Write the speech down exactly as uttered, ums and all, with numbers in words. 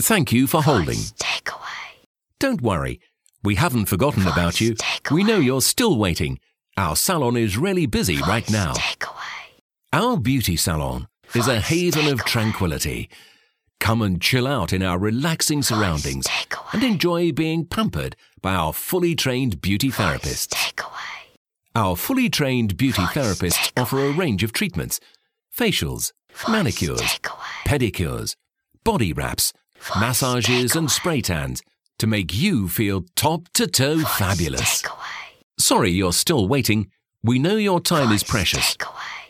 Thank you for holding. Takeaway. Don't worry, we haven't forgotten Voice about you. takeaway. We know you're still waiting. Our salon is really busy Voice right now. Takeaway. Our beauty salon is a Voice haven of takeaway. tranquility. Come and chill out in our relaxing surroundings takeaway. and enjoy being pampered by our fully trained beauty therapists. Takeaway. Our fully trained beauty Voice therapists takeaway. offer a range of treatments: facials, manicures, Takeaway. pedicures, body wraps, Voice massages and takeaway. spray tans to make you feel top to toe Voice fabulous. Takeaway. Sorry you're still waiting. We know your time is Voice precious. Takeaway.